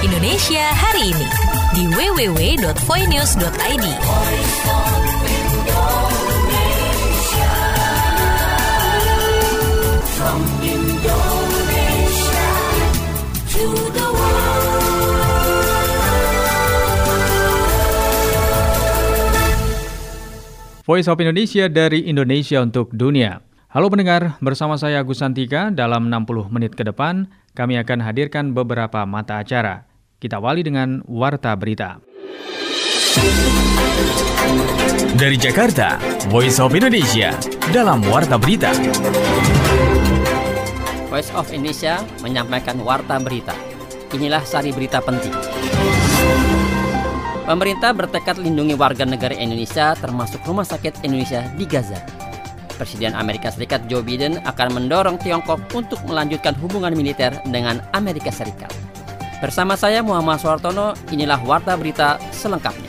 Indonesia hari ini di www.voinews.id. From Indonesia to the Voice of Indonesia dari Indonesia untuk dunia. Halo pendengar, bersama saya Agus Santika. Dalam 60 menit ke depan, kami akan hadirkan beberapa mata acara. Kita awali dengan Warta Berita. Dari Jakarta, Voice of Indonesia dalam Warta Berita. Voice of Indonesia menyampaikan Warta Berita. Inilah sari berita penting. Pemerintah bertekad lindungi warga negara Indonesia termasuk rumah sakit Indonesia di Gaza. Presiden Amerika Serikat Joe Biden akan mendorong Tiongkok untuk melanjutkan hubungan militer dengan Amerika Serikat. Bersama saya Muhammad Suhartono, inilah Warta Berita selengkapnya.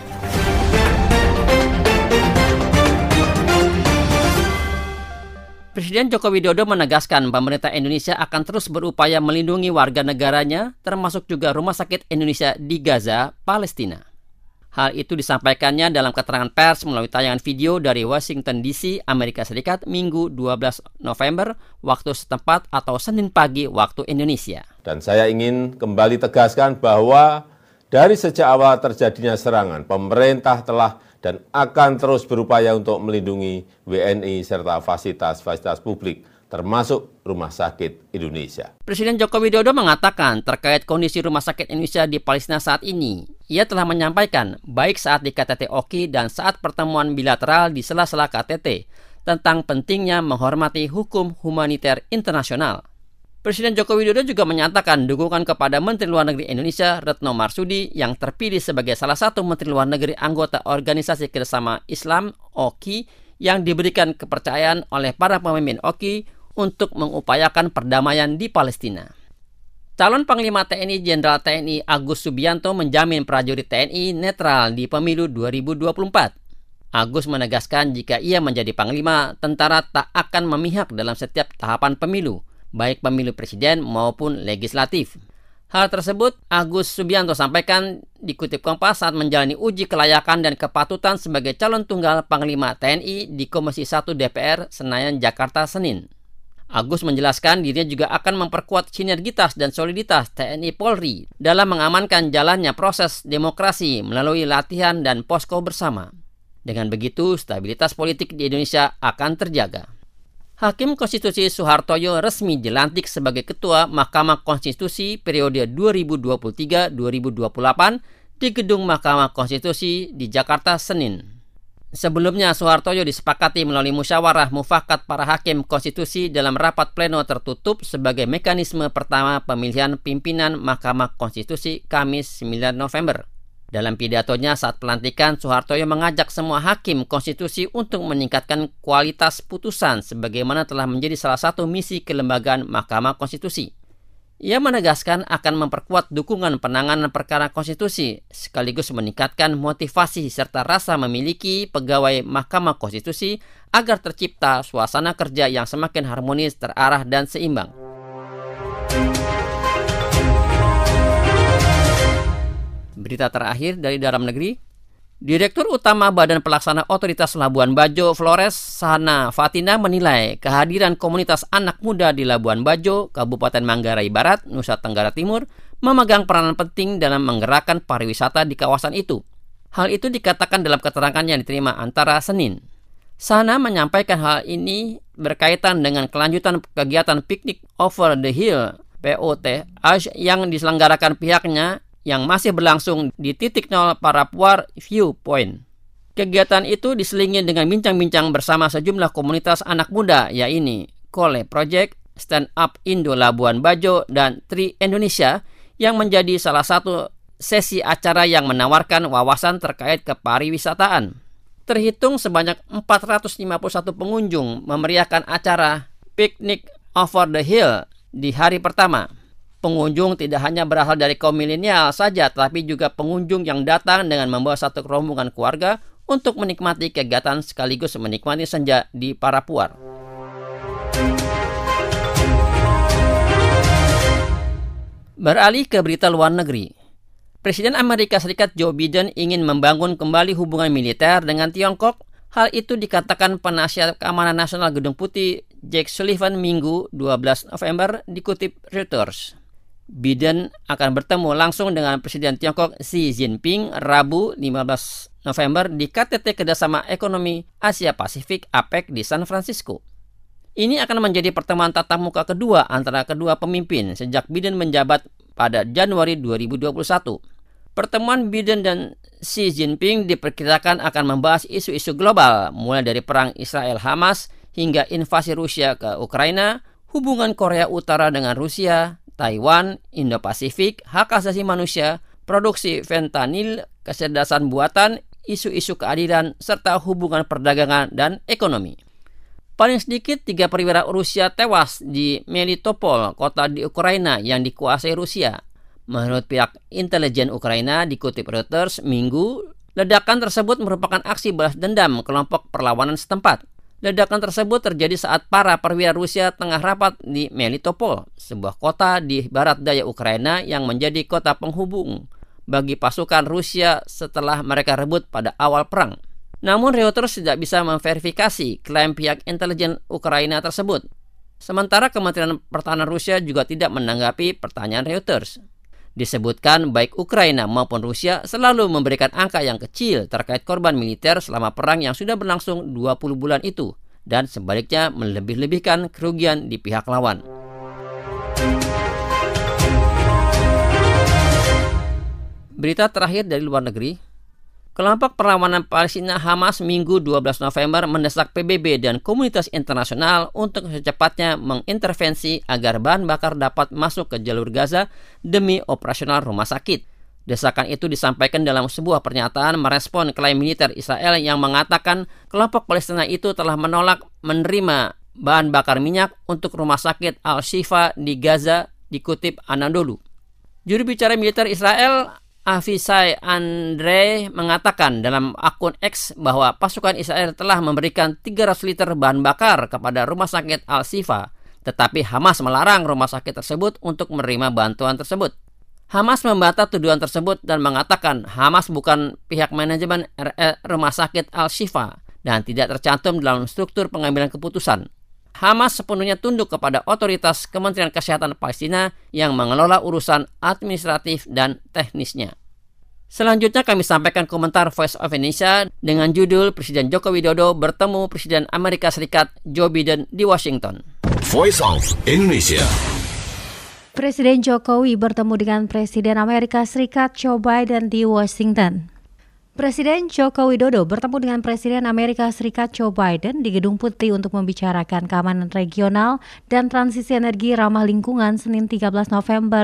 Presiden Joko Widodo menegaskan pemerintah Indonesia akan terus berupaya melindungi warga negaranya, termasuk juga rumah sakit Indonesia di Gaza, Palestina. Hal itu disampaikannya dalam keterangan pers melalui tayangan video dari Washington DC, Amerika Serikat, Minggu 12 November, waktu setempat atau Senin pagi waktu Indonesia. Dan saya ingin kembali tegaskan bahwa dari sejak awal terjadinya serangan, pemerintah telah dan akan terus berupaya untuk melindungi WNI serta fasilitas-fasilitas publik, termasuk Rumah Sakit Indonesia. Presiden Joko Widodo mengatakan terkait kondisi Rumah Sakit Indonesia di Palestina saat ini, ia telah menyampaikan baik saat di KTT Oki dan saat pertemuan bilateral di sela-sela KTT tentang pentingnya menghormati hukum humaniter internasional. Presiden Joko Widodo juga menyatakan dukungan kepada Menteri Luar Negeri Indonesia Retno Marsudi yang terpilih sebagai salah satu Menteri Luar Negeri anggota Organisasi Kerjasama Islam (OKI) yang diberikan kepercayaan oleh para pemimpin OKI untuk mengupayakan perdamaian di Palestina. Calon Panglima TNI Jenderal TNI Agus Subianto menjamin prajurit TNI netral di pemilu 2024. Agus menegaskan jika ia menjadi Panglima, tentara tak akan memihak dalam setiap tahapan pemilu, baik pemilu presiden maupun legislatif. Hal tersebut Agus Subianto sampaikan dikutip Kompas saat menjalani uji kelayakan dan kepatutan sebagai calon tunggal Panglima TNI di Komisi 1 DPR Senayan, Jakarta, Senin. Agus menjelaskan dirinya juga akan memperkuat sinergitas dan soliditas TNI Polri dalam mengamankan jalannya proses demokrasi melalui latihan dan posko bersama. Dengan begitu, stabilitas politik di Indonesia akan terjaga. Hakim Konstitusi Soehartoyo resmi dilantik sebagai Ketua Mahkamah Konstitusi periode 2023-2028 di Gedung Mahkamah Konstitusi di Jakarta, Senin. Sebelumnya, Soehartoyo disepakati melalui musyawarah mufakat para hakim konstitusi dalam rapat pleno tertutup sebagai mekanisme pertama pemilihan pimpinan Mahkamah Konstitusi Kamis 9 November. Dalam pidatonya saat pelantikan, Soehartoyo mengajak semua hakim konstitusi untuk meningkatkan kualitas putusan sebagaimana telah menjadi salah satu misi kelembagaan Mahkamah Konstitusi. Ia menegaskan akan memperkuat dukungan penanganan perkara konstitusi, sekaligus meningkatkan motivasi serta rasa memiliki pegawai Mahkamah Konstitusi agar tercipta suasana kerja yang semakin harmonis, terarah, dan seimbang. Berita terakhir dari dalam negeri. Direktur Utama Badan Pelaksana Otoritas Labuan Bajo, Flores Sana Fatina menilai kehadiran komunitas anak muda di Labuan Bajo, Kabupaten Manggarai Barat, Nusa Tenggara Timur, memegang peranan penting dalam menggerakkan pariwisata di kawasan itu. Hal itu dikatakan dalam keterangan yang diterima Antara Senin. Sana menyampaikan hal ini berkaitan dengan kelanjutan kegiatan Picnic Over the Hill (POTH) yang diselenggarakan pihaknya yang masih berlangsung di titik nol Parapuar Viewpoint. Kegiatan itu diselingi dengan bincang-bincang bersama sejumlah komunitas anak muda, yaitu Kole Project, Stand Up Indo Labuan Bajo, dan Tri Indonesia, yang menjadi salah satu sesi acara yang menawarkan wawasan terkait kepariwisataan. Terhitung sebanyak 451 pengunjung memeriahkan acara Picnic Over the Hill di hari pertama. Pengunjung tidak hanya berasal dari kaum milenial saja, tapi juga pengunjung yang datang dengan membawa satu rombongan keluarga untuk menikmati kegiatan sekaligus menikmati senja di Parapuar. Beralih ke berita luar negeri. Presiden Amerika Serikat Joe Biden ingin membangun kembali hubungan militer dengan Tiongkok. Hal itu dikatakan penasihat keamanan nasional Gedung Putih Jake Sullivan Minggu 12 November dikutip Reuters. Biden akan bertemu langsung dengan Presiden Tiongkok Xi Jinping Rabu 15 November di KTT Kerjasama Ekonomi Asia Pasifik APEC di San Francisco. Ini akan menjadi pertemuan tatap muka kedua antara kedua pemimpin sejak Biden menjabat pada Januari 2021. Pertemuan Biden dan Xi Jinping diperkirakan akan membahas isu-isu global, mulai dari perang Israel-Hamas hingga invasi Rusia ke Ukraina, hubungan Korea Utara dengan Rusia, Taiwan, Indo-Pasifik, hak asasi manusia, produksi fentanyl, kecerdasan buatan, isu-isu keadilan, serta hubungan perdagangan dan ekonomi. Paling sedikit 3 perwira Rusia tewas di Melitopol, kota di Ukraina yang dikuasai Rusia. Menurut pihak intelijen Ukraina dikutip Reuters Minggu, ledakan tersebut merupakan aksi balas dendam kelompok perlawanan setempat. Ledakan tersebut terjadi saat para perwira Rusia tengah rapat di Melitopol, sebuah kota di barat daya Ukraina yang menjadi kota penghubung bagi pasukan Rusia setelah mereka rebut pada awal perang. Namun Reuters tidak bisa memverifikasi klaim pihak intelijen Ukraina tersebut. Sementara Kementerian Pertahanan Rusia juga tidak menanggapi pertanyaan Reuters. Disebutkan baik Ukraina maupun Rusia selalu memberikan angka yang kecil terkait korban militer selama perang yang sudah berlangsung 20 bulan itu, dan sebaliknya melebih-lebihkan kerugian di pihak lawan. Berita terakhir dari luar negeri. Kelompok perlawanan Palestina Hamas Minggu 12 November mendesak PBB dan komunitas internasional untuk secepatnya mengintervensi agar bahan bakar dapat masuk ke jalur Gaza demi operasional rumah sakit. Desakan itu disampaikan dalam sebuah pernyataan merespon klaim militer Israel yang mengatakan kelompok Palestina itu telah menolak menerima bahan bakar minyak untuk rumah sakit Al-Shifa di Gaza, dikutip Anadolu. Juru bicara militer Israel Avisai Andre mengatakan dalam akun X bahwa pasukan Israel telah memberikan 300 liter bahan bakar kepada rumah sakit Al-Shifa, tetapi Hamas melarang rumah sakit tersebut untuk menerima bantuan tersebut. Hamas membantah tuduhan tersebut dan mengatakan Hamas bukan pihak manajemen rumah sakit Al-Shifa dan tidak tercantum dalam struktur pengambilan keputusan. Hamas sepenuhnya tunduk kepada otoritas Kementerian Kesehatan Palestina yang mengelola urusan administratif dan teknisnya. Selanjutnya kami sampaikan komentar Voice of Indonesia dengan judul Presiden Joko Widodo bertemu Presiden Amerika Serikat Joe Biden di Washington. Voice of Indonesia. Presiden Jokowi bertemu dengan Presiden Amerika Serikat Joe Biden di Washington. Presiden Joko Widodo bertemu dengan Presiden Amerika Serikat Joe Biden di Gedung Putih untuk membicarakan keamanan regional dan transisi energi ramah lingkungan Senin 13 November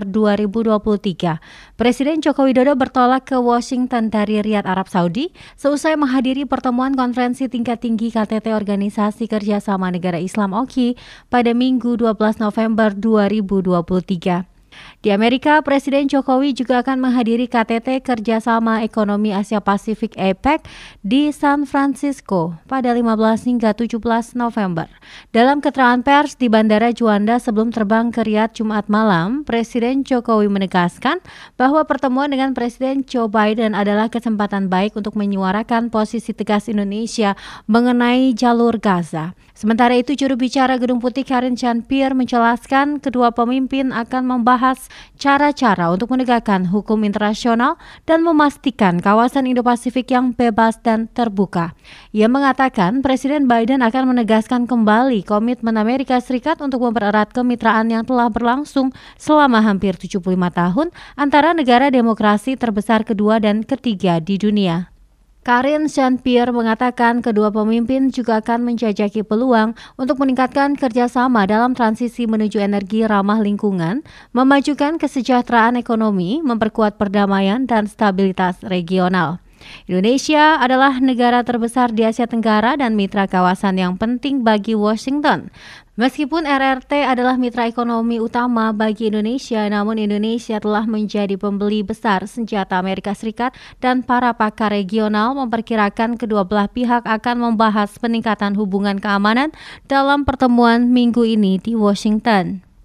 2023. Presiden Joko Widodo bertolak ke Washington dari Riyadh, Arab Saudi, seusai menghadiri pertemuan konferensi tingkat tinggi KTT Organisasi Kerjasama Negara Islam OKI pada Minggu 12 November 2023. Di Amerika, Presiden Jokowi juga akan menghadiri KTT Kerjasama Ekonomi Asia Pasifik APEC di San Francisco pada 15 hingga 17 November. Dalam keterangan pers di Bandara Juanda sebelum terbang ke Riyadh Jumat malam, Presiden Jokowi menegaskan bahwa pertemuan dengan Presiden Joe Biden adalah kesempatan baik untuk menyuarakan posisi tegas Indonesia mengenai jalur Gaza. Sementara itu, juru bicara Gedung Putih Karine Jean-Pierre menjelaskan kedua pemimpin akan membahas cara-cara untuk menegakkan hukum internasional dan memastikan kawasan Indo-Pasifik yang bebas dan terbuka. Ia mengatakan Presiden Biden akan menegaskan kembali komitmen Amerika Serikat untuk mempererat kemitraan yang telah berlangsung selama hampir 75 tahun antara negara demokrasi terbesar kedua dan ketiga di dunia. Karine Jean-Pierre mengatakan kedua pemimpin juga akan menjajaki peluang untuk meningkatkan kerjasama dalam transisi menuju energi ramah lingkungan, memajukan kesejahteraan ekonomi, memperkuat perdamaian dan stabilitas regional. Indonesia adalah negara terbesar di Asia Tenggara dan mitra kawasan yang penting bagi Washington. Meskipun RRT adalah mitra ekonomi utama bagi Indonesia, namun Indonesia telah menjadi pembeli besar senjata Amerika Serikat dan para pakar regional memperkirakan kedua belah pihak akan membahas peningkatan hubungan keamanan dalam pertemuan minggu ini di Washington.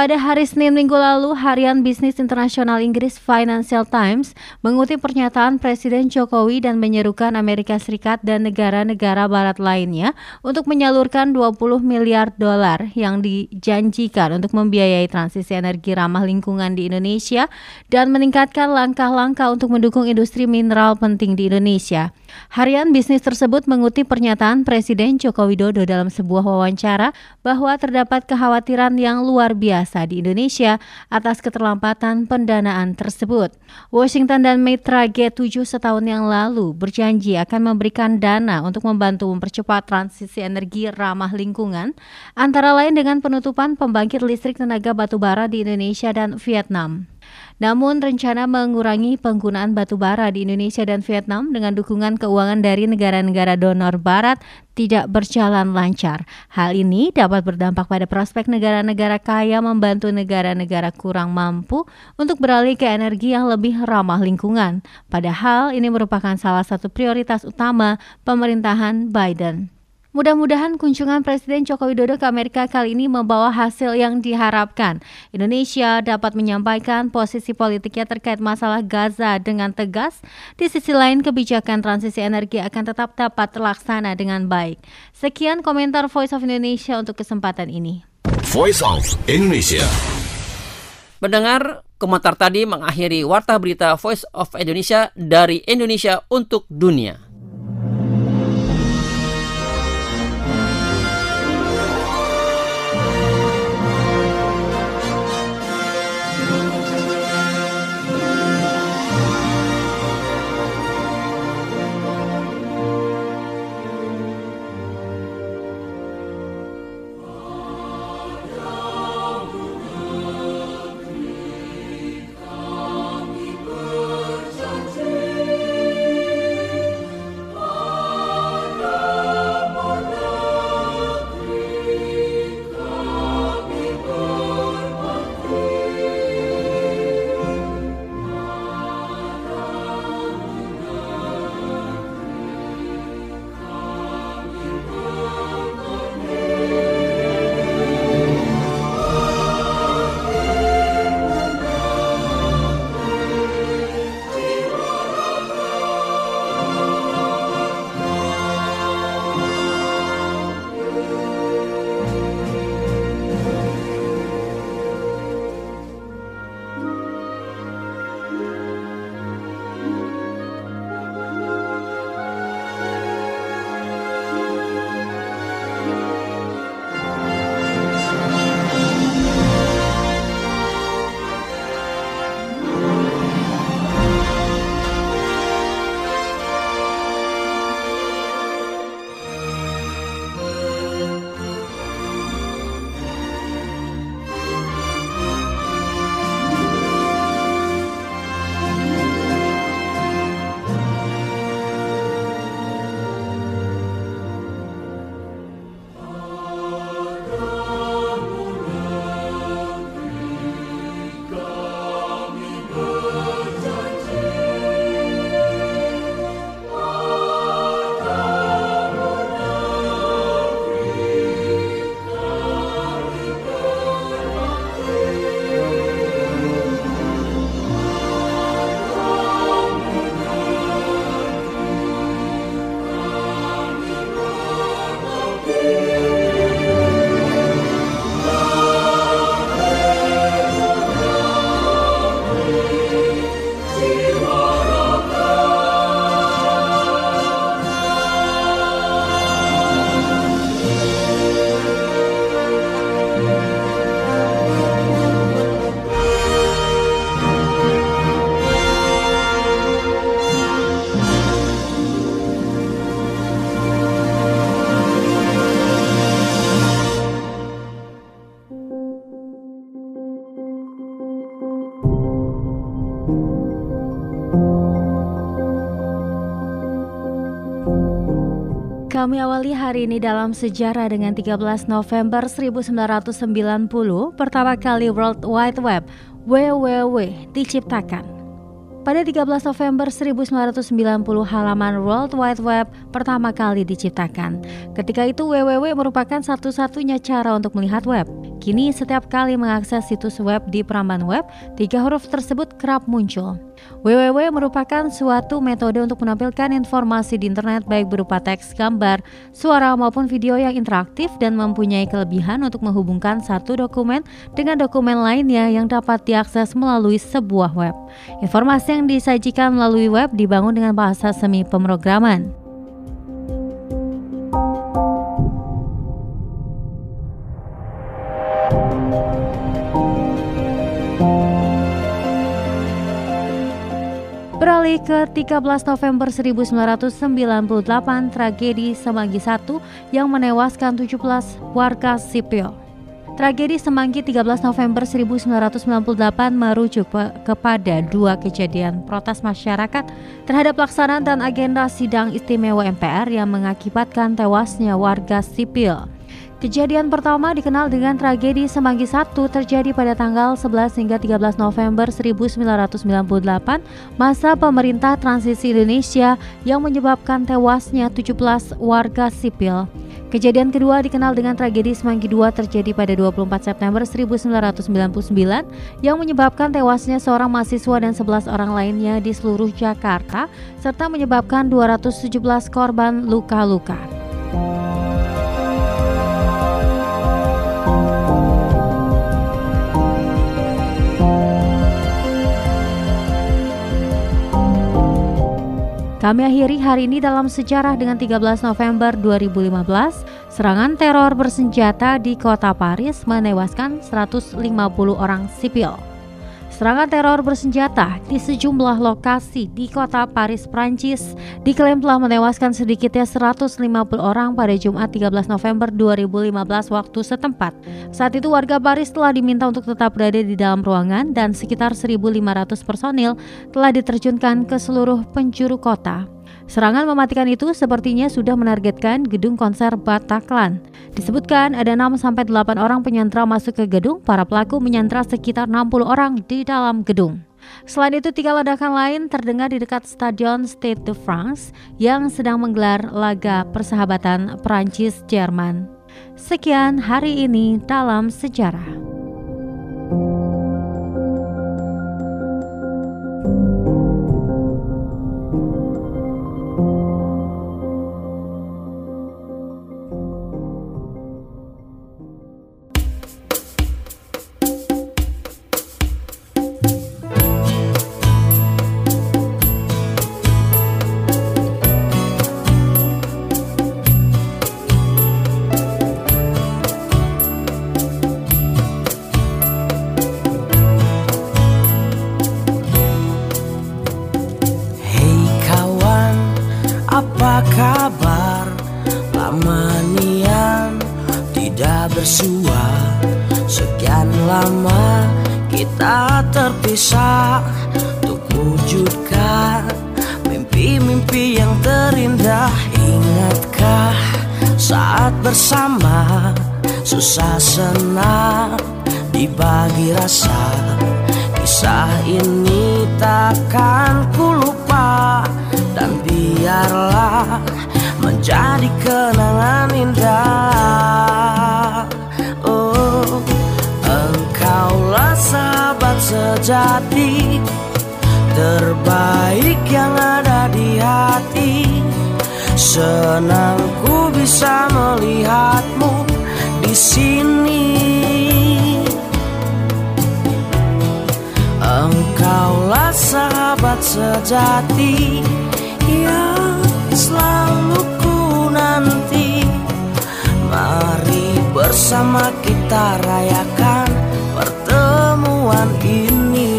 Pada hari Senin minggu lalu, harian bisnis internasional Inggris Financial Times mengutip pernyataan Presiden Jokowi dan menyerukan Amerika Serikat dan negara-negara barat lainnya untuk menyalurkan 20 miliar dolar yang dijanjikan untuk membiayai transisi energi ramah lingkungan di Indonesia dan meningkatkan langkah-langkah untuk mendukung industri mineral penting di Indonesia. Harian bisnis tersebut mengutip pernyataan Presiden Joko Widodo dalam sebuah wawancara bahwa terdapat kekhawatiran yang luar biasa di Indonesia atas keterlambatan pendanaan tersebut. Washington dan mitra G7 setahun yang lalu berjanji akan memberikan dana untuk membantu mempercepat transisi energi ramah lingkungan, antara lain dengan penutupan pembangkit listrik tenaga batubara di Indonesia dan Vietnam. Namun rencana mengurangi penggunaan batu bara di Indonesia dan Vietnam dengan dukungan keuangan dari negara-negara donor barat tidak berjalan lancar. Hal ini dapat berdampak pada prospek negara-negara kaya membantu negara-negara kurang mampu untuk beralih ke energi yang lebih ramah lingkungan. Padahal ini merupakan salah satu prioritas utama pemerintahan Biden. Mudah-mudahan kunjungan Presiden Joko Widodo ke Amerika kali ini membawa hasil yang diharapkan. Indonesia dapat menyampaikan posisi politiknya terkait masalah Gaza dengan tegas. Di sisi lain, kebijakan transisi energi akan tetap dapat terlaksana dengan baik. Sekian komentar Voice of Indonesia untuk kesempatan ini. Voice of Indonesia. Pendengar, komentar tadi mengakhiri Warta Berita Voice of Indonesia dari Indonesia untuk dunia. Kami awali hari ini dalam sejarah dengan 13 November 1990, pertama kali World Wide Web (WWW) diciptakan. Pada 13 November 1990, halaman World Wide Web pertama kali diciptakan. Ketika itu WWW merupakan satu-satunya cara untuk melihat web. Kini setiap kali mengakses situs web di peramban web, 3 huruf tersebut kerap muncul. www merupakan suatu metode untuk menampilkan informasi di internet baik berupa teks, gambar, suara maupun video yang interaktif dan mempunyai kelebihan untuk menghubungkan satu dokumen dengan dokumen lainnya yang dapat diakses melalui sebuah web. Informasi yang disajikan melalui web dibangun dengan bahasa semi pemrograman. Beralih ke 13 November 1998, tragedi Semanggi I yang menewaskan 17 warga sipil. Tragedi Semanggi 13 November 1998 merujuk kepada 2 kejadian protes masyarakat terhadap pelaksanaan dan agenda sidang istimewa MPR yang mengakibatkan tewasnya warga sipil. Kejadian pertama dikenal dengan tragedi Semanggi I terjadi pada tanggal 11 hingga 13 November 1998, masa pemerintah transisi Indonesia yang menyebabkan tewasnya 17 warga sipil. Kejadian kedua dikenal dengan tragedi Semanggi II terjadi pada 24 September 1999 yang menyebabkan tewasnya seorang mahasiswa dan 11 orang lainnya di seluruh Jakarta serta menyebabkan 217 korban luka-luka. Kami akhiri hari ini dalam sejarah dengan 13 November 2015, serangan teror bersenjata di kota Paris menewaskan 150 orang sipil. Serangan teror bersenjata di sejumlah lokasi di kota Paris, Prancis diklaim telah menewaskan sedikitnya 150 orang pada Jumat 13 November 2015 waktu setempat. Saat itu warga Paris telah diminta untuk tetap berada di dalam ruangan dan sekitar 1.500 personil telah diterjunkan ke seluruh penjuru kota. Serangan mematikan itu sepertinya sudah menargetkan gedung konser Bataclan. Disebutkan ada 6-8 orang penyandra masuk ke gedung, para pelaku menyandra sekitar 60 orang di dalam gedung. Selain itu, 3 ledakan lain terdengar di dekat Stadion Stade de France yang sedang menggelar laga persahabatan Prancis-Jerman. Sekian hari ini dalam sejarah. Apa kabar? Lama nian tidak bersua. Sekian lama kita terpisah untuk wujudkan mimpi-mimpi yang terindah. Ingatkah saat bersama, susah senang dibagi rasa. Kisah ini takkan ku lupa, dan biarlah menjadi kenangan indah. Oh, engkaulah sahabat sejati, terbaik yang ada di hati. Senang ku bisa melihatmu di sini. Engkaulah sahabat sejati yang selalu ku nanti. Mari bersama kita rayakan pertemuan ini.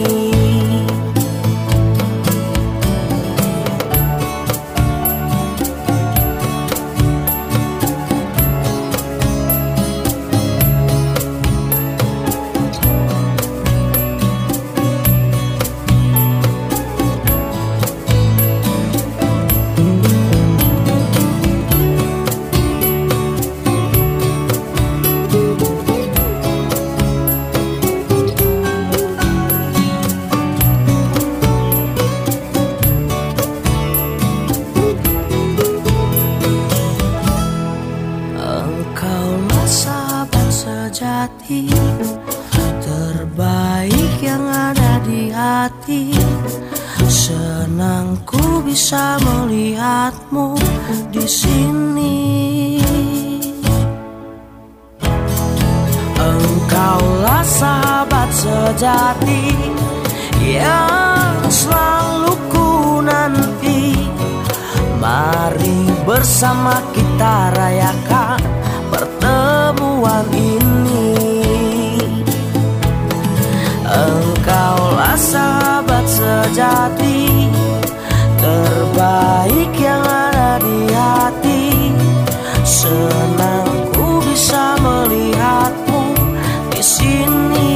sejati. Senang ku bisa melihatmu di sini. Engkaulah sahabat sejati yang selalu ku nanti. Mari bersama kita rayakan pertemuan ini. Engkaulah sahabat sejati terbaik yang ada di hati. Senang ku bisa melihatmu di sini.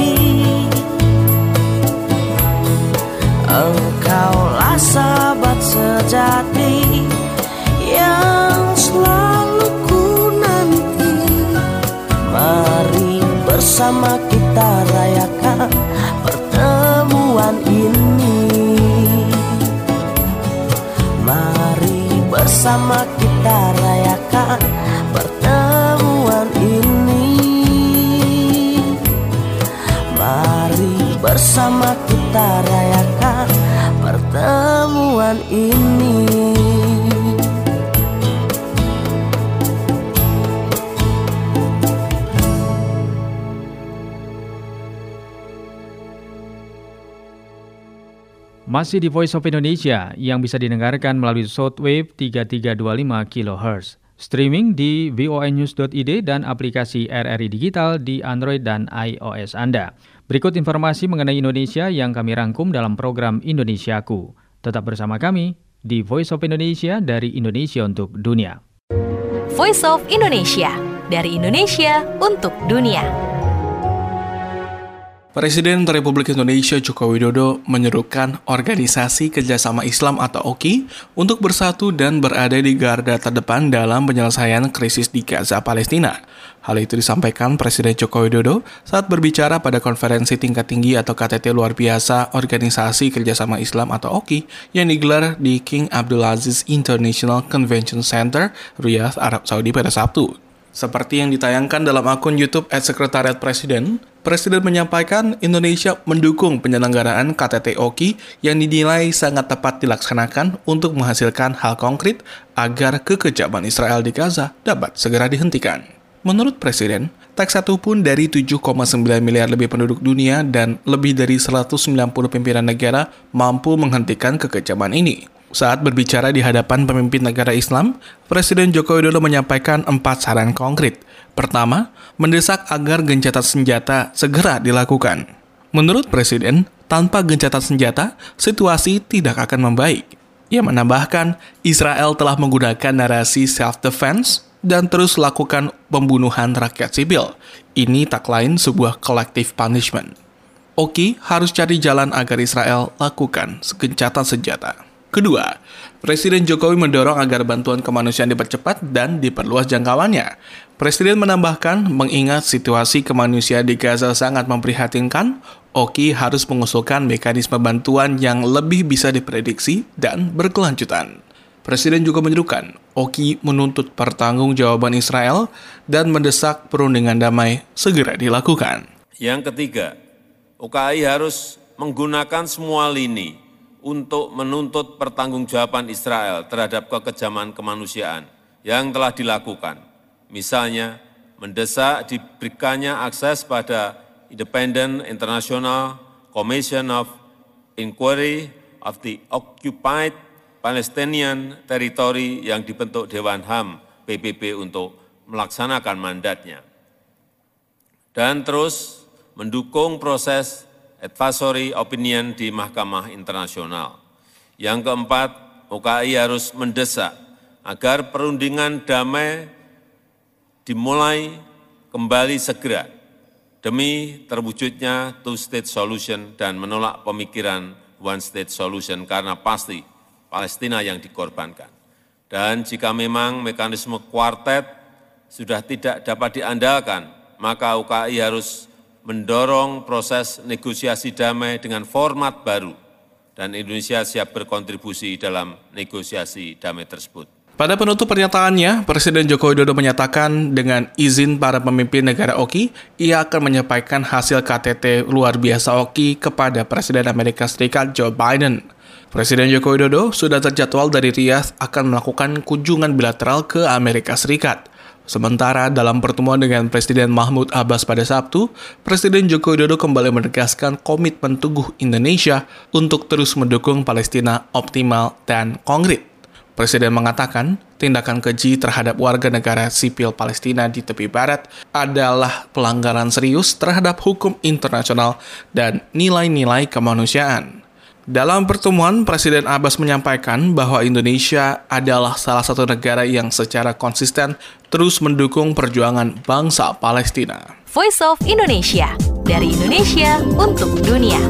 Engkaulah sahabat sejati yang selalu ku nanti. Mari bersama kita rayakan pertemuan ini. Mari bersama kita rayakan pertemuan ini. Mari bersama kita rayakan pertemuan ini. Masih di Voice of Indonesia yang bisa didengarkan melalui shortwave 3325 kHz. Streaming di voanews.id dan aplikasi RRI Digital di Android dan iOS Anda. Berikut informasi mengenai Indonesia yang kami rangkum dalam program Indonesiaku. Tetap bersama kami di Voice of Indonesia dari Indonesia untuk Dunia. Voice of Indonesia, dari Indonesia untuk dunia. Presiden Republik Indonesia Joko Widodo menyerukan Organisasi Kerjasama Islam atau OKI untuk bersatu dan berada di garda terdepan dalam penyelesaian krisis di Gaza, Palestina. Hal itu disampaikan Presiden Joko Widodo saat berbicara pada konferensi tingkat tinggi atau KTT luar biasa Organisasi Kerjasama Islam atau OKI yang digelar di King Abdulaziz International Convention Center, Riyadh, Arab Saudi pada Sabtu. Seperti yang ditayangkan dalam akun YouTube @Sekretariat Presiden, Presiden menyampaikan Indonesia mendukung penyelenggaraan KTT OKI yang dinilai sangat tepat dilaksanakan untuk menghasilkan hal konkret agar kekejaman Israel di Gaza dapat segera dihentikan. Menurut Presiden, tak satu pun dari 7,9 miliar lebih penduduk dunia dan lebih dari 190 pimpinan negara mampu menghentikan kekejaman ini. Saat berbicara di hadapan pemimpin negara Islam, Presiden Joko Widodo menyampaikan 4 saran konkret. Pertama, mendesak agar gencatan senjata segera dilakukan. Menurut Presiden, tanpa gencatan senjata, situasi tidak akan membaik. Ia menambahkan, Israel telah menggunakan narasi self-defense dan terus lakukan pembunuhan rakyat sipil. Ini tak lain sebuah collective punishment. OKI harus cari jalan agar Israel lakukan gencatan senjata. Kedua, Presiden Jokowi mendorong agar bantuan kemanusiaan dipercepat dan diperluas jangkauannya. Presiden menambahkan, mengingat situasi kemanusiaan di Gaza sangat memprihatinkan, OKI harus mengusulkan mekanisme bantuan yang lebih bisa diprediksi dan berkelanjutan. Presiden juga menyerukan, OKI menuntut pertanggungjawaban Israel dan mendesak perundingan damai segera dilakukan. Yang ketiga, OKI harus menggunakan semua lini untuk menuntut pertanggungjawaban Israel terhadap kekejaman kemanusiaan yang telah dilakukan. Misalnya, mendesak diberikannya akses pada Independent International Commission of Inquiry of the Occupied Palestinian Territory yang dibentuk Dewan HAM PBB untuk melaksanakan mandatnya. Dan terus mendukung proses advisory opinion di Mahkamah Internasional. Yang keempat, OKI harus mendesak agar perundingan damai dimulai kembali segera demi terwujudnya two-state solution dan menolak pemikiran one-state solution karena pasti Palestina yang dikorbankan. Dan jika memang mekanisme kuartet sudah tidak dapat diandalkan, maka OKI harus mendorong proses negosiasi damai dengan format baru, dan Indonesia siap berkontribusi dalam negosiasi damai tersebut. Pada penutup pernyataannya, Presiden Joko Widodo menyatakan dengan izin para pemimpin negara OKI, ia akan menyampaikan hasil KTT luar biasa OKI kepada Presiden Amerika Serikat Joe Biden. Presiden Joko Widodo sudah terjadwal dari Riyadh akan melakukan kunjungan bilateral ke Amerika Serikat. Sementara dalam pertemuan dengan Presiden Mahmud Abbas pada Sabtu, Presiden Joko Widodo kembali menegaskan komitmen teguh Indonesia untuk terus mendukung Palestina optimal dan konkret. Presiden mengatakan, tindakan keji terhadap warga negara sipil Palestina di tepi barat adalah pelanggaran serius terhadap hukum internasional dan nilai-nilai kemanusiaan. Dalam pertemuan, Presiden Abbas menyampaikan bahwa Indonesia adalah salah satu negara yang secara konsisten terus mendukung perjuangan bangsa Palestina. Voice of Indonesia, dari Indonesia untuk dunia.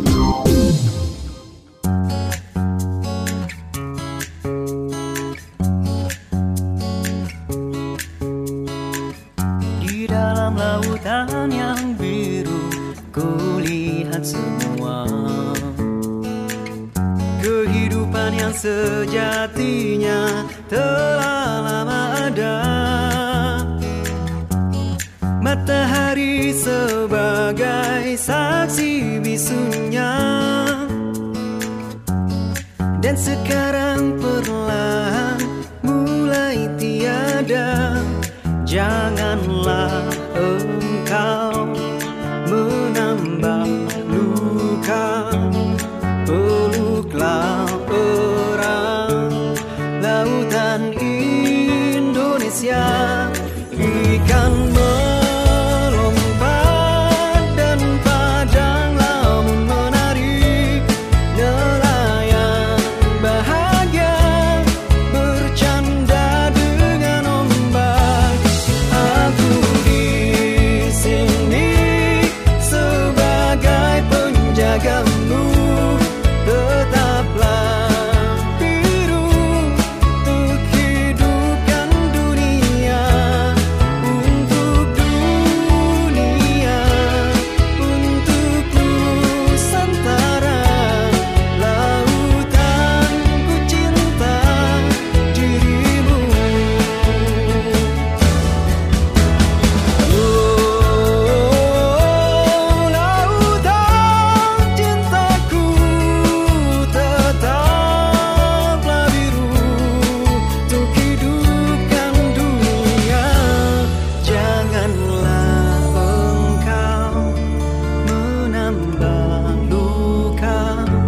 Lautan yang biru, kulihat semua kehidupan yang sejatinya telah lama ada. Matahari sebagai saksi bisunya, dan sekarang perlahan mulai tiada. Janganlah engkau menambah luka, peluklah erat lautan Indonesia. Ikan melompat dan padang lamun menari, nelayan bahagia bercanda dengan ombak. Aku di sini sebagai penjagamu, tetaplah biru untuk hidupkan dunia, untuk dunia, untuk Nusantara. Lautanku cinta dirimu. Lautan cintaku tetaplah biru untuk hidupkan dunia. Janganlah engkau menambah luka,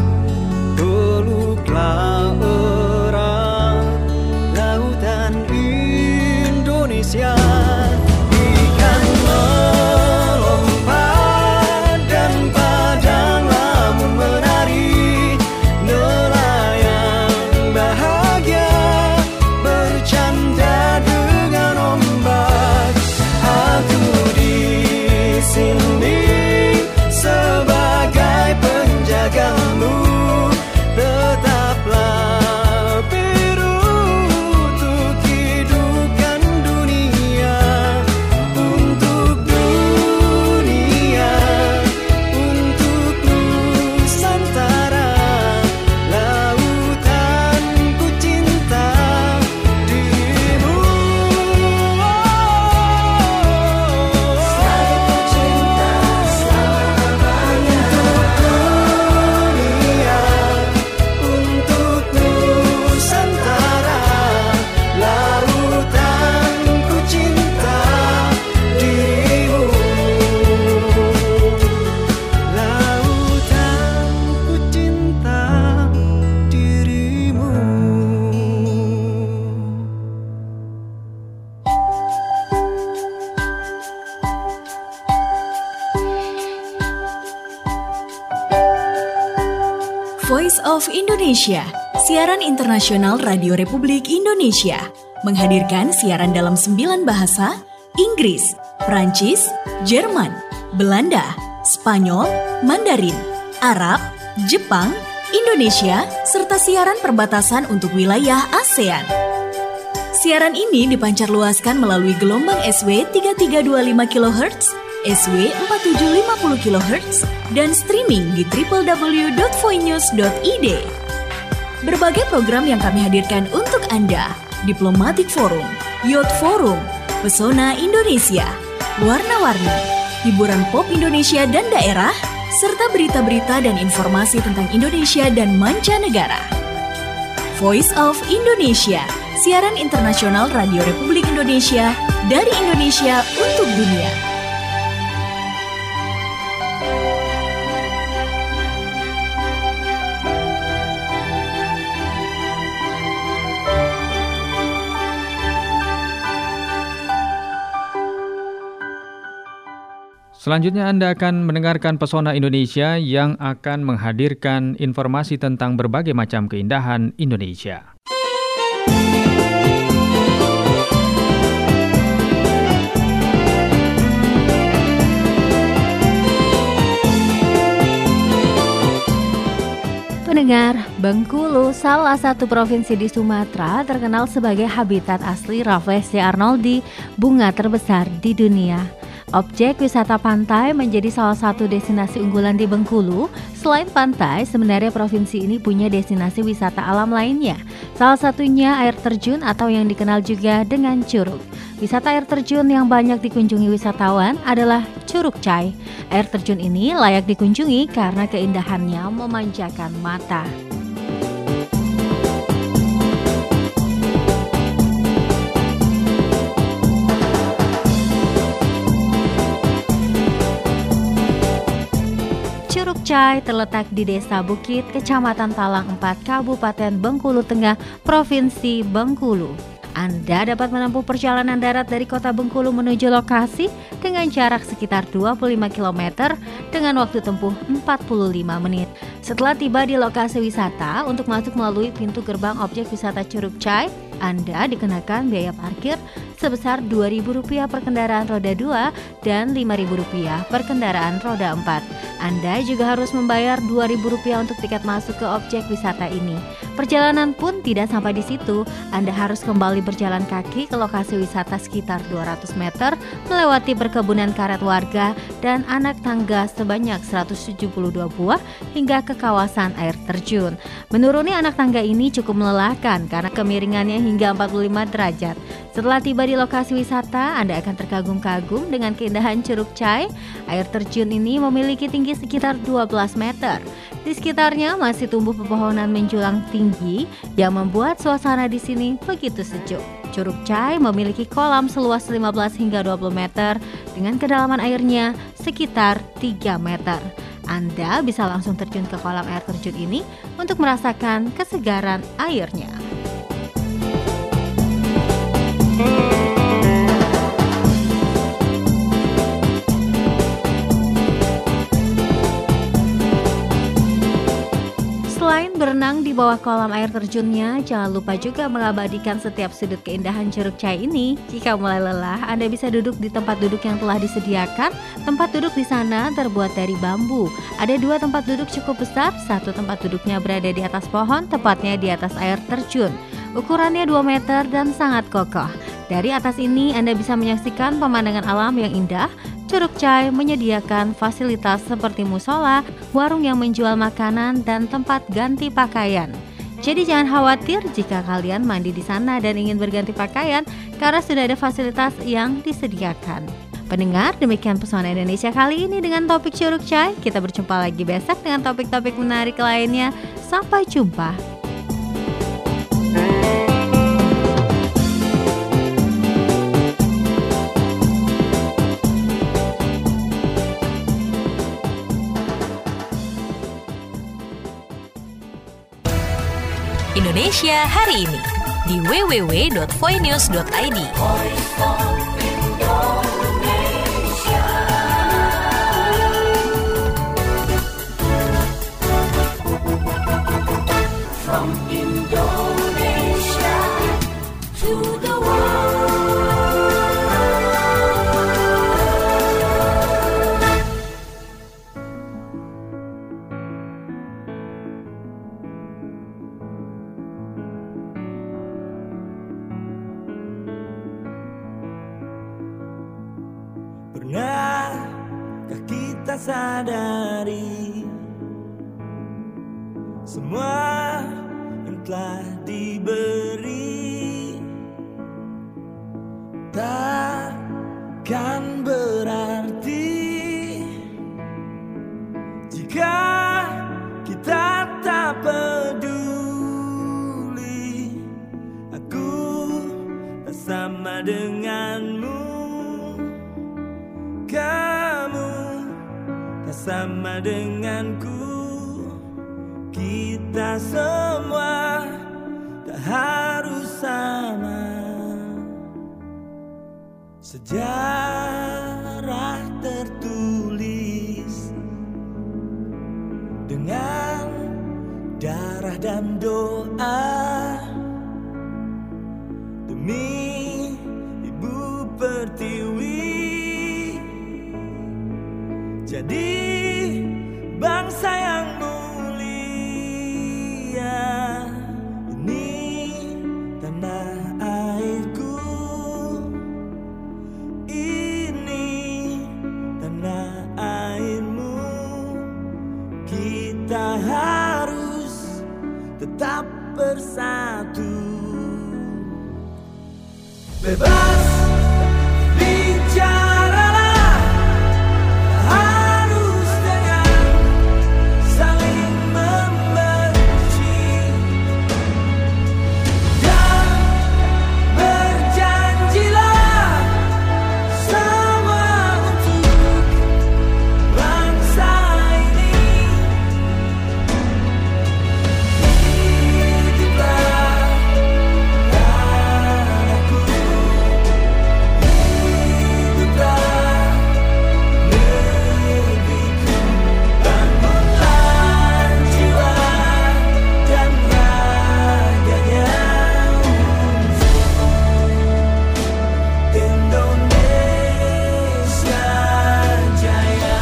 peluklah erat lautan Indonesia. Ikan melompat dan padang lamun menari, nelayan bahagia bercanda dengan ombak. Aku di sini sebagai penjagamu, tetaplah biru untuk hidupkan dunia, untuk dunia, untuk Nusantara. Lautanku cinta dirimu. Aku cinta selamanya untuk dunia, untuk Nusantara. Lautanku cinta dirimu. Lautanku cinta dirimu. Voice of Indonesia, siaran internasional Radio Republik Indonesia, menghadirkan siaran dalam 9 bahasa, Inggris, Prancis, Jerman, Belanda, Spanyol, Mandarin, Arab, Jepang, Indonesia, serta siaran perbatasan untuk wilayah ASEAN. Siaran ini dipancarluaskan melalui gelombang SW 3325 kHz, SW 4750 kHz, dan streaming di www.voinews.id. Berbagai program yang kami hadirkan untuk Anda, Diplomatic Forum, Youth Forum, Pesona Indonesia, Warna-Warni, hiburan pop Indonesia dan daerah, serta berita-berita dan informasi tentang Indonesia dan mancanegara. Voice of Indonesia, siaran internasional Radio Republik Indonesia dari Indonesia untuk dunia. Selanjutnya Anda akan mendengarkan Pesona Indonesia yang akan menghadirkan informasi tentang berbagai macam keindahan Indonesia. Pendengar, Bengkulu, salah satu provinsi di Sumatera, terkenal sebagai habitat asli Rafflesia arnoldi, bunga terbesar di dunia. Objek wisata pantai menjadi salah satu destinasi unggulan di Bengkulu. Selain pantai, sebenarnya provinsi ini punya destinasi wisata alam lainnya. Salah satunya air terjun atau yang dikenal juga dengan Curug. Wisata air terjun yang banyak dikunjungi wisatawan adalah Curug Cai. Air terjun ini layak dikunjungi karena keindahannya memanjakan mata. Curug Cai terletak di Desa Bukit, Kecamatan Talang 4, Kabupaten Bengkulu Tengah, Provinsi Bengkulu. Anda dapat menempuh perjalanan darat dari kota Bengkulu menuju lokasi dengan jarak sekitar 25 km dengan waktu tempuh 45 menit. Setelah tiba di lokasi wisata, untuk masuk melalui pintu gerbang objek wisata Curug Cai, Anda dikenakan biaya parkir sebesar Rp2.000 per kendaraan roda 2 dan Rp5.000 per kendaraan roda 4. Anda juga harus membayar Rp2.000 untuk tiket masuk ke objek wisata ini. Perjalanan pun tidak sampai di situ. Anda harus kembali berjalan kaki ke lokasi wisata sekitar 200 meter, melewati perkebunan karet warga dan anak tangga sebanyak 172 buah hingga ke kawasan air terjun. Menuruni anak tangga ini cukup melelahkan karena kemiringannya hingga 45 derajat. Setelah tiba di lokasi wisata, Anda akan terkagum-kagum dengan keindahan Curug Cai. Air terjun ini memiliki tinggi sekitar 12 meter. Di sekitarnya masih tumbuh pepohonan menjulang tinggi yang membuat suasana di sini begitu sejuk. Curug Cai memiliki kolam seluas 15 hingga 20 meter dengan kedalaman airnya sekitar 3 meter. Anda bisa langsung terjun ke kolam air terjun ini untuk merasakan kesegaran airnya. Selain berenang di bawah kolam air terjunnya, jangan lupa juga mengabadikan setiap sudut keindahan Curug Cai ini. Jika mulai lelah, Anda bisa duduk di tempat duduk yang telah disediakan. Tempat duduk di sana terbuat dari bambu. Ada 2 tempat duduk cukup besar, satu tempat duduknya berada di atas pohon, tepatnya di atas air terjun. Ukurannya 2 meter dan sangat kokoh. Dari atas ini Anda bisa menyaksikan pemandangan alam yang indah. Curug Cai menyediakan fasilitas seperti musola, warung yang menjual makanan, dan tempat ganti pakaian. Jadi jangan khawatir jika kalian mandi di sana dan ingin berganti pakaian karena sudah ada fasilitas yang disediakan. Pendengar, demikian Pesona Indonesia kali ini dengan topik Curug Cai. Kita berjumpa lagi besok dengan topik-topik menarik lainnya. Sampai jumpa. Indonesia hari ini di www.voinews.id. From Indonesia to the world. Pernahkah kita sadari semua yang telah diberi takkan berarti jika kita tak peduli. Aku tak sama denganmu, kamu tak sama denganku. Kita semua tak harus sama. Sejarah tertulis dengan darah dan doa demi Ibu Pertiwi. Jadi bangsa yang mulia, ini tanah airku, ini tanah airmu. Kita harus tetap bersatu, bebas bicaralah, harus dengan saling membenci dan berjanjilah semua untuk bangsa ini. Hiduplah tanahku, hiduplah negeriku. Bangunlah jiwa dan raganya untuk Indonesia Jaya.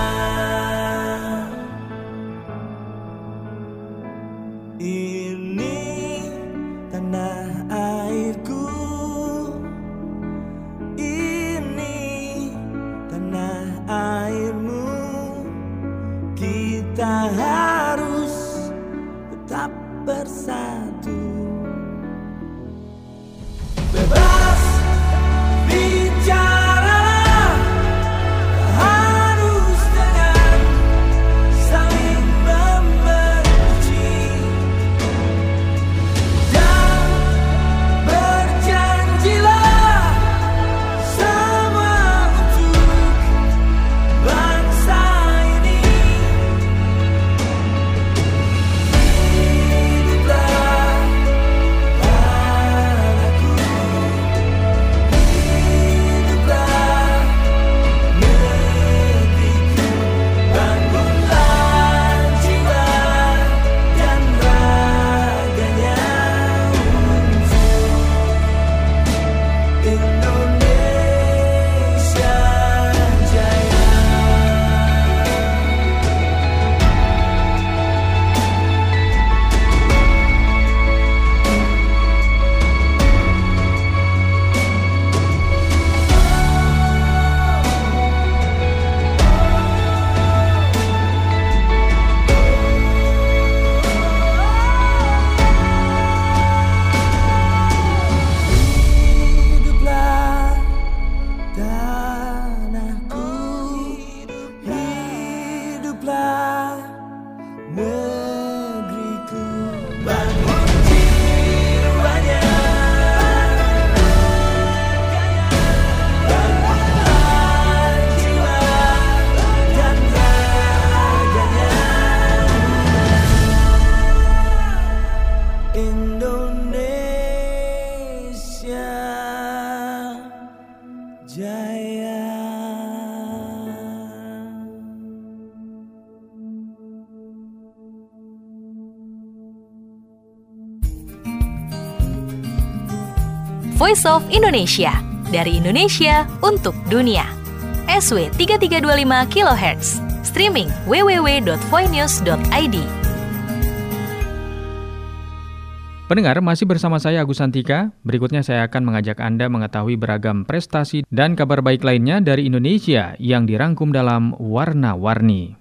Ini tanah airku, ini tanah airmu. Kita harus tetap bersatu, bebas bicaralah, harus dengan saling membenci dan berjanjilah semua untuk bangsa ini. Hiduplah tanahku, hiduplah negeriku. Bangunlah jiwa dan raganya untuk Indonesia Jaya. Hiduplah tanahku, hiduplah negeriku. Bangun jiwanya, bangunlah jiwa dan raganya. Indonesia Jaya. Voice of Indonesia, dari Indonesia untuk dunia. SW 3325 kHz, streaming www.voinews.id. Pendengar, masih bersama saya Agus Santika. Berikutnya saya akan mengajak Anda mengetahui beragam prestasi dan kabar baik lainnya dari Indonesia yang dirangkum dalam Warna-Warni.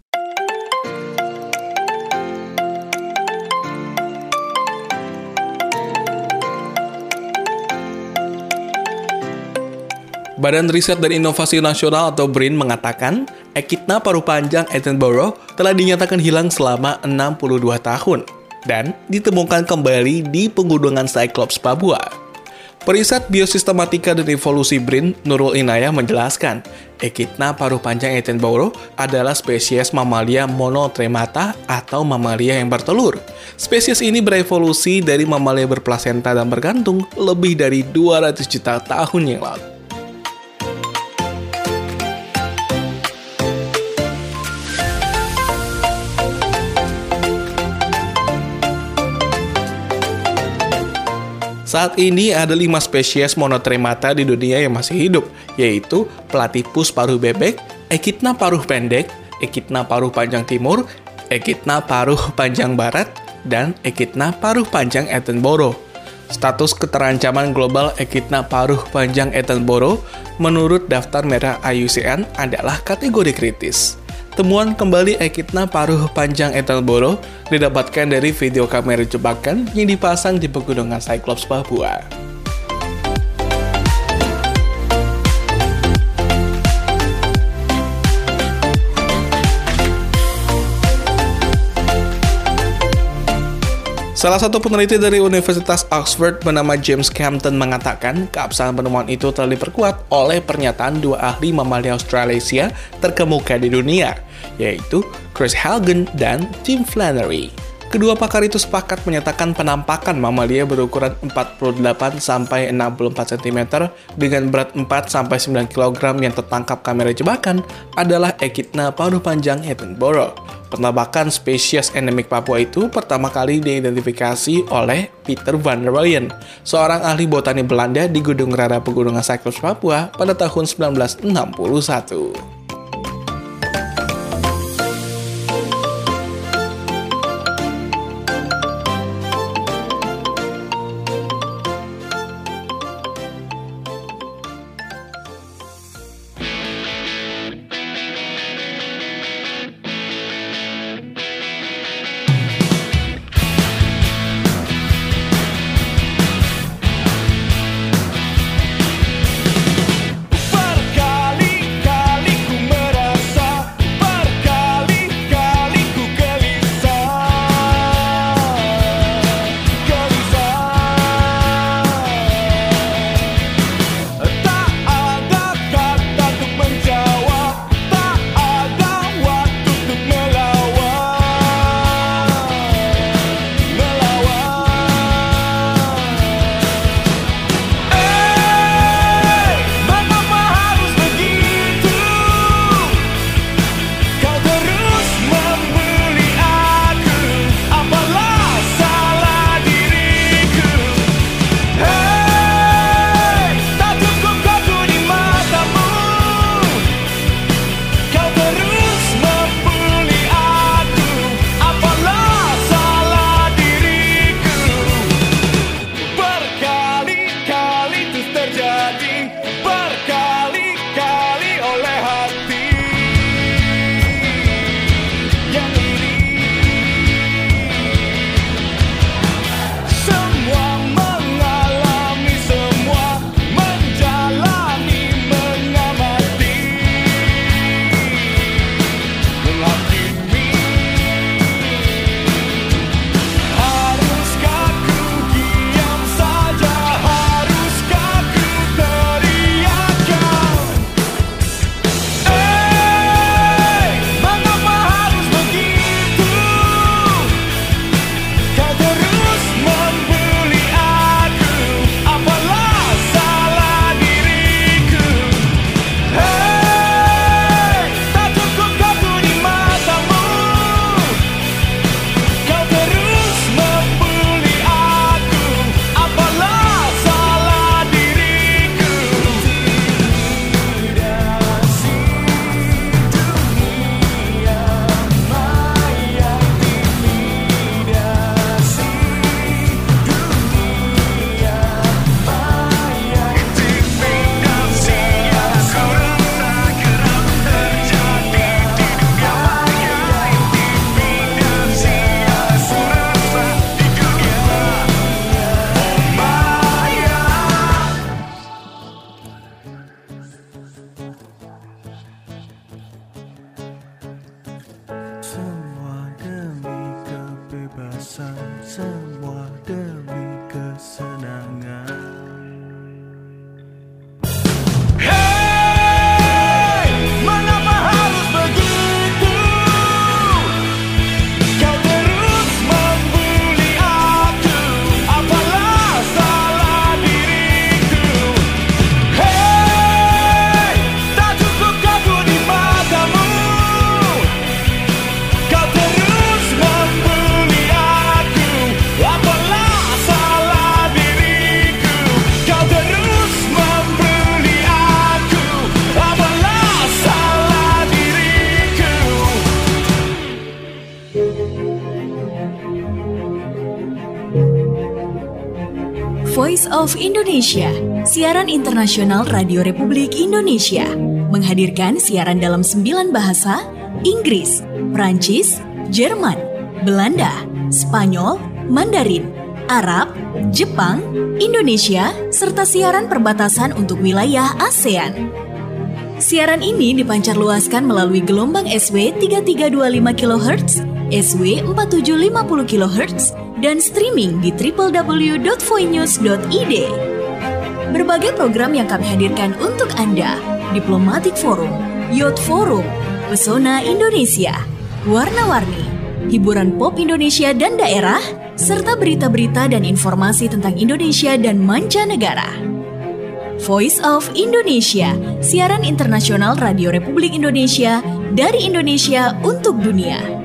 Badan Riset dan Inovasi Nasional atau BRIN mengatakan, Echidna paruh panjang Attenborough telah dinyatakan hilang selama 62 tahun dan ditemukan kembali di pegunungan Cyclops, Papua. Periset Biosistematika dan Evolusi BRIN, Nurul Inayah menjelaskan, Echidna paruh panjang Attenborough adalah spesies mamalia monotremata atau mamalia yang bertelur. Spesies ini berevolusi dari mamalia berplasenta dan bergantung lebih dari 200 juta tahun yang lalu. Saat ini ada 5 spesies monotremata di dunia yang masih hidup, yaitu Platypus paruh bebek, Echidna paruh pendek, Echidna paruh panjang timur, Echidna paruh panjang barat, dan Echidna paruh panjang Attenborough. Status keterancaman global Echidna paruh panjang Attenborough menurut daftar merah IUCN adalah kategori kritis. Temuan kembali Echidna paruh panjang Attenborough didapatkan dari video kamera jebakan yang dipasang di pegunungan Cyclops, Papua. Salah satu peneliti dari Universitas Oxford bernama James Campton mengatakan keabsahan penemuan itu telah diperkuat oleh pernyataan 2 ahli mamalia Australasia terkemuka di dunia, yaitu Chris Hagen dan Tim Flannery. Kedua pakar itu sepakat menyatakan penampakan mamalia berukuran 48-64 cm dengan berat 4-9 kg yang tertangkap kamera jebakan adalah Echidna paruh panjang Attenborough. Penampakan spesies endemik Papua itu pertama kali diidentifikasi oleh Peter van der Weyden, seorang ahli botani Belanda di Gunung Rara Pegunungan Cyclops, Papua pada tahun 1961. semua demi kesenangan. Voice of Indonesia, siaran internasional Radio Republik Indonesia, menghadirkan siaran dalam 9 bahasa, Inggris, Prancis, Jerman, Belanda, Spanyol, Mandarin, Arab, Jepang, Indonesia, serta siaran perbatasan untuk wilayah ASEAN. Siaran ini dipancarluaskan melalui gelombang SW 3325 kHz, SW 4750 kHz, dan streaming di www.voinews.id. Berbagai program yang kami hadirkan untuk Anda: Diplomatic Forum, Youth Forum, Pesona Indonesia, Warna-Warni, hiburan pop Indonesia dan daerah, serta berita-berita dan informasi tentang Indonesia dan mancanegara. Voice of Indonesia, siaran internasional Radio Republik Indonesia dari Indonesia untuk dunia.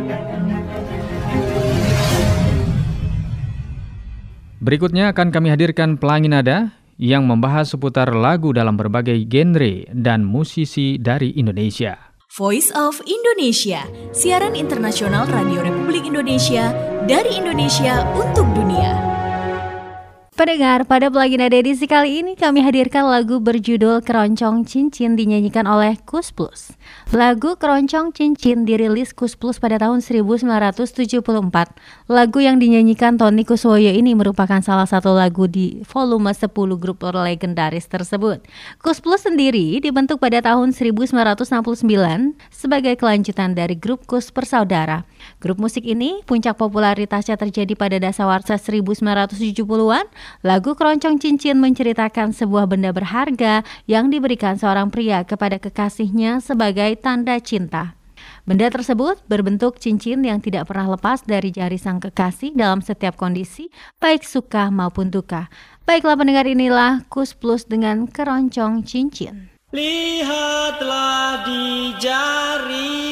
Berikutnya akan kami hadirkan Pelangi Nada yang membahas seputar lagu dalam berbagai genre dan musisi dari Indonesia. Voice of Indonesia, siaran internasional Radio Republik Indonesia dari Indonesia untuk dunia. Pendengar, pada Pelangi Nada edisi kali ini kami hadirkan lagu berjudul Keroncong Cincin dinyanyikan oleh Kus Plus. Lagu Keroncong Cincin dirilis Kus Plus pada tahun 1974. Lagu yang dinyanyikan Tony Kuswoyo ini merupakan salah satu lagu di volume 10 grup legendaris tersebut. Kus Plus sendiri dibentuk pada tahun 1969 sebagai kelanjutan dari grup Kus Bersaudara. Grup musik ini puncak popularitasnya terjadi pada dasawarsa 1970-an. Lagu Keroncong Cincin menceritakan sebuah benda berharga yang diberikan seorang pria kepada kekasihnya sebagai tanda cinta. Benda tersebut berbentuk cincin yang tidak pernah lepas dari jari sang kekasih dalam setiap kondisi, baik suka maupun duka. Baiklah pendengar, inilah Kus Plus dengan Keroncong Cincin. Lihatlah di jari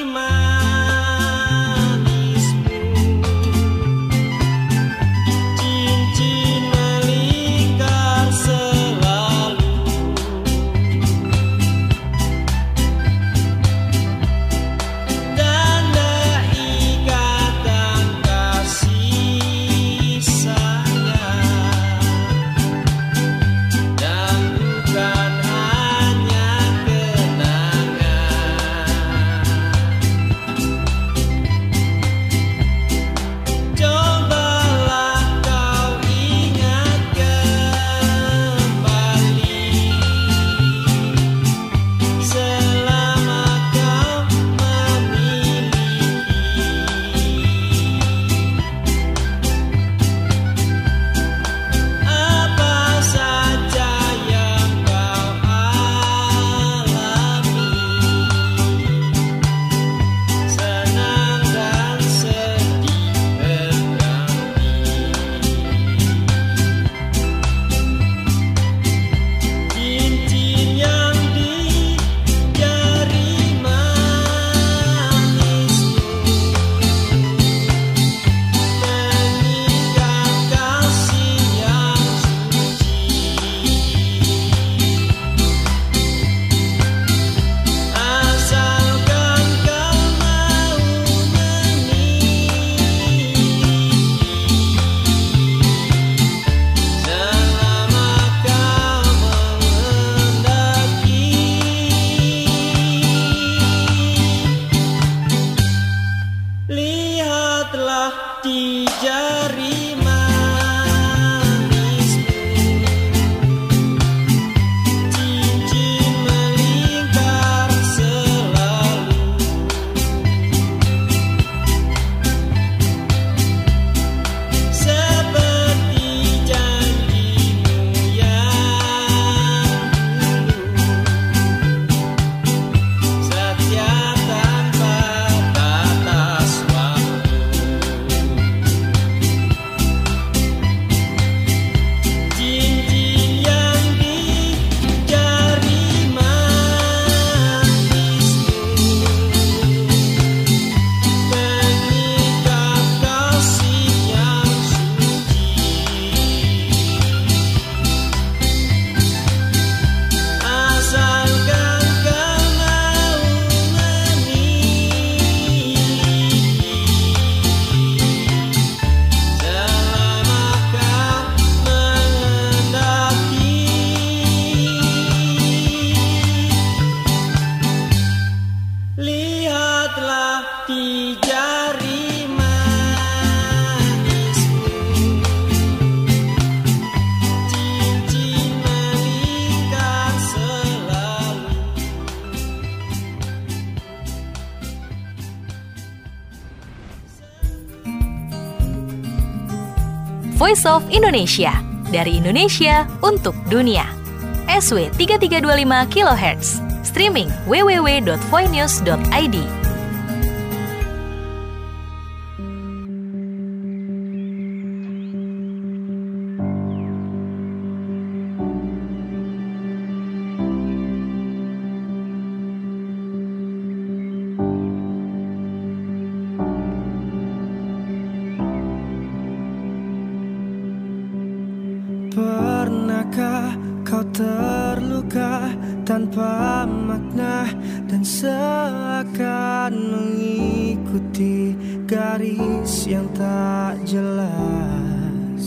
Voice of Indonesia. Dari Indonesia untuk dunia. SW 3325 kHz. Streaming www.voinews.id. Pernahkah kau terluka tanpa makna dan seakan mengikuti garis yang tak jelas?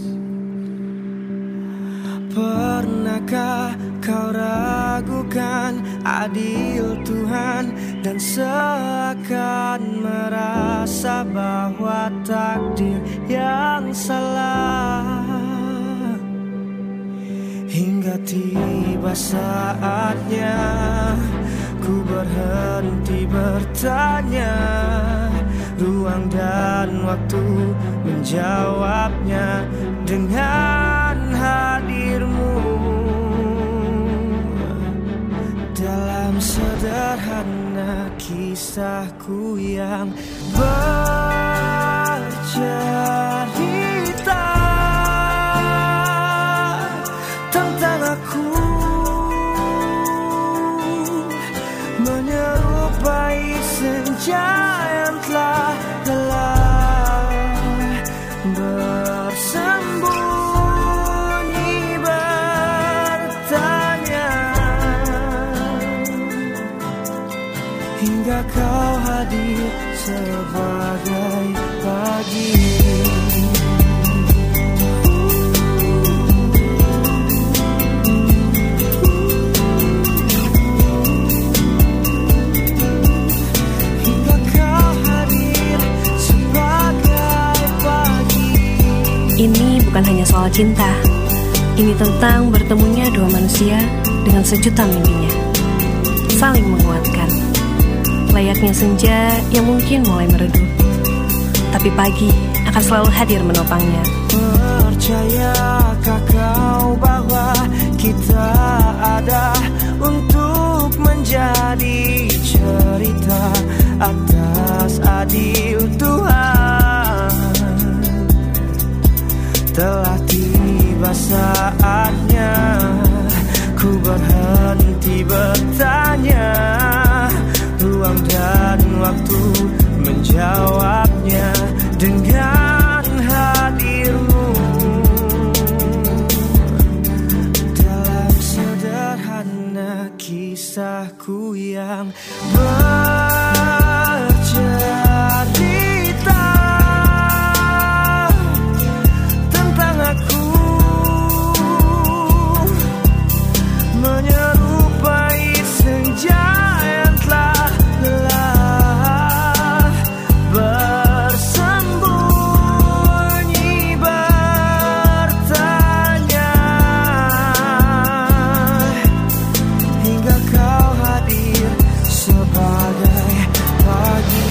Pernahkah kau ragukan adil Tuhan dan seakan merasa bahwa takdir yang salah? Hingga tiba saatnya ku berhenti bertanya, ruang dan waktu menjawabnya dengan hadirmu. Dalam sederhana kisahku yang bercerita tentang aku, menyerupai senja yang telah lelah, bersembunyi bertanya, hingga kau hadir sebagai pagi. Ini bukan hanya soal cinta. Ini tentang bertemunya dua manusia dengan sejuta mimpinya, saling menguatkan. Layaknya senja yang mungkin mulai meredup, tapi pagi akan selalu hadir menopangnya. Percayakah kau bahwa kita ada untuk menjadi cerita atas adil Tuhan? Telah tiba saatnya ku berhenti bertanya, ruang dan waktu menjawabnya dengan hadirmu. Dalam sederhana kisahku yang bercerita tentang aku, menyerupai senja yang telah lelah, bersembunyi bertanya, hingga kau hadir sebagai pagi.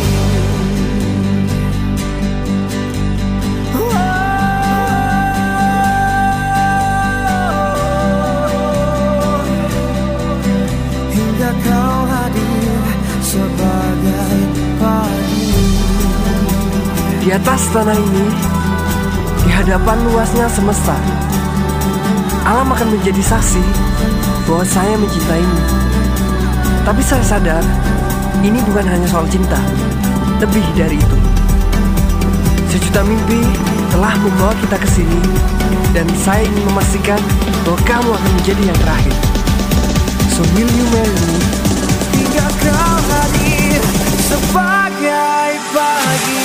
Kau hadir sebagai pagi. Di atas tanah ini, di hadapan luasnya semesta, alam akan menjadi saksi bahwa saya mencintaimu. Tapi saya sadar, ini bukan hanya soal cinta, lebih dari itu. Sejuta mimpi telah membawa kita ke sini, dan saya ingin memastikan bahwa kamu akan menjadi yang terakhir. So will you marry me? Hingga kau hadir sebagai pagi.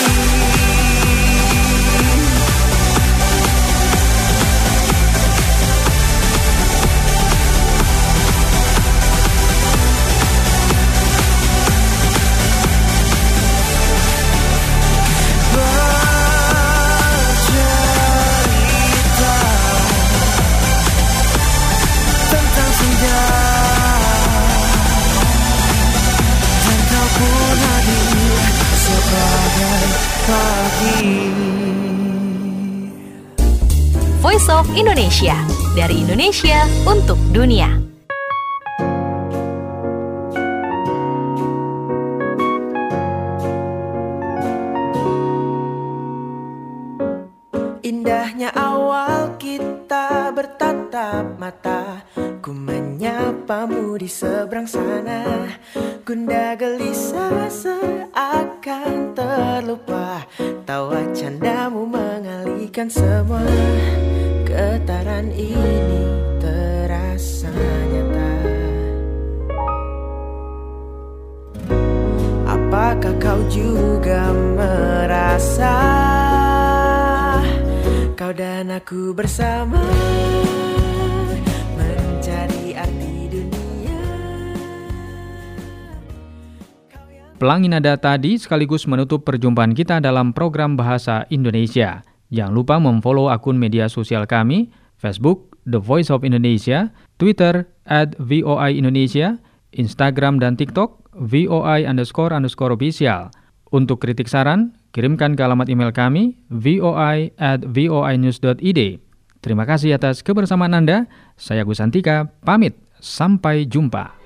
Bercerita tentang senja dan Voice of Indonesia. Dari Indonesia untuk dunia. Indahnya awal kita bertatap mata, ku menyapamu di seberang sana. Gundah gelisah seakan terlupa, tawa candamu mengalihkan semua. Getaran ini terasa nyata. Apakah kau juga merasa kau dan aku bersama mencari arti dunia. Pelangi nada tadi sekaligus menutup perjumpaan kita dalam program Bahasa Indonesia. Jangan lupa memfollow akun media sosial kami, Facebook, The Voice of Indonesia, Twitter, @VOI Indonesia, Instagram dan TikTok, VOI_official. Untuk kritik saran, kirimkan ke alamat email kami, voi@voinews.id. Terima kasih atas kebersamaan Anda. Saya Gus Antika, pamit. Sampai jumpa.